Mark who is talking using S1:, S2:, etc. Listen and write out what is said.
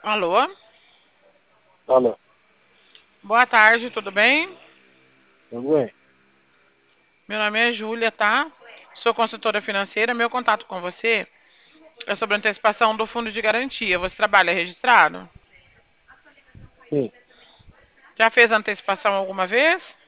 S1: Alô?
S2: Alô,
S1: Boa tarde, tudo bem?
S2: tudo bem?
S1: Meu nome é Júlia, tá? Sou consultora financeira. Meu contato com você é sobre a antecipação do fundo de garantia. Você trabalha registrado?
S2: Sim,
S1: Já fez antecipação alguma vez?